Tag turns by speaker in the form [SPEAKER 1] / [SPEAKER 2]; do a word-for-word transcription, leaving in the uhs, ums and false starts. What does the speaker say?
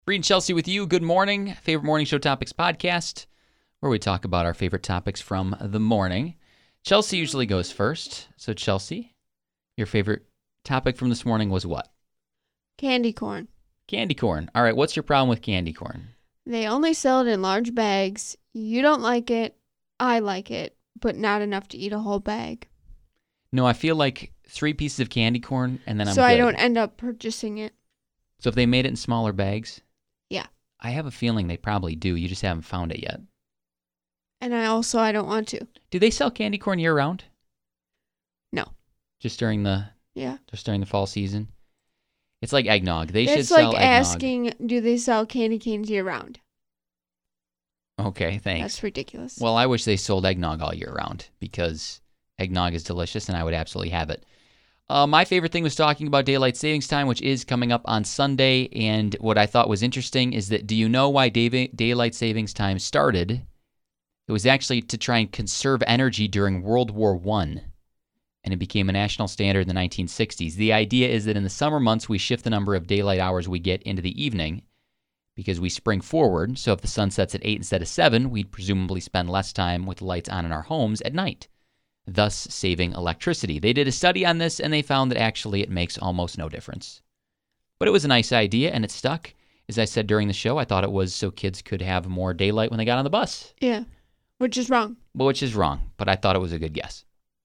[SPEAKER 1] Reed and Chelsea with you. Good morning. Favorite Morning Show Topics podcast, where we talk about our favorite topics from the morning. Chelsea usually goes first. So, Chelsea, your favorite topic from this morning was what?
[SPEAKER 2] Candy corn.
[SPEAKER 1] Candy corn. All right, what's your problem with candy corn?
[SPEAKER 2] They only sell it in large bags. You don't like it. I like it, but not enough to eat a whole bag.
[SPEAKER 1] No, I feel like three pieces of candy corn, and then I'm
[SPEAKER 2] So
[SPEAKER 1] good.
[SPEAKER 2] I don't end up purchasing it.
[SPEAKER 1] So if they made it in smaller bags?
[SPEAKER 2] Yeah.
[SPEAKER 1] I have a feeling they probably do. You just haven't found it yet.
[SPEAKER 2] And I also, I don't want to.
[SPEAKER 1] Do they sell candy corn year-round?
[SPEAKER 2] No.
[SPEAKER 1] Just during the
[SPEAKER 2] Yeah.
[SPEAKER 1] just during the fall season? It's like eggnog. They should
[SPEAKER 2] It's
[SPEAKER 1] sell
[SPEAKER 2] like
[SPEAKER 1] eggnog.
[SPEAKER 2] asking, do they sell candy canes year-round?
[SPEAKER 1] Okay, thanks.
[SPEAKER 2] That's ridiculous.
[SPEAKER 1] Well, I wish they sold eggnog all year round because eggnog is delicious and I would absolutely have it. Uh, my favorite thing was talking about daylight savings time, which is coming up on Sunday. And what I thought was interesting is that do you know why day- daylight savings time started? It was actually to try and conserve energy during World War One, and it became a national standard in the nineteen sixties. The idea is that in the summer months, we shift the number of daylight hours we get into the evening because we spring forward. So if the sun sets at eight instead of seven, we'd presumably spend less time with the lights on in our homes at night, thus saving electricity. They did a study on this, and they found that actually it makes almost no difference. But it was a nice idea, and it stuck. As I said during the show, I thought it was so kids could have more daylight when they got on the bus.
[SPEAKER 2] Yeah. Which is wrong.
[SPEAKER 1] Well, which is wrong, but I thought it was a good guess.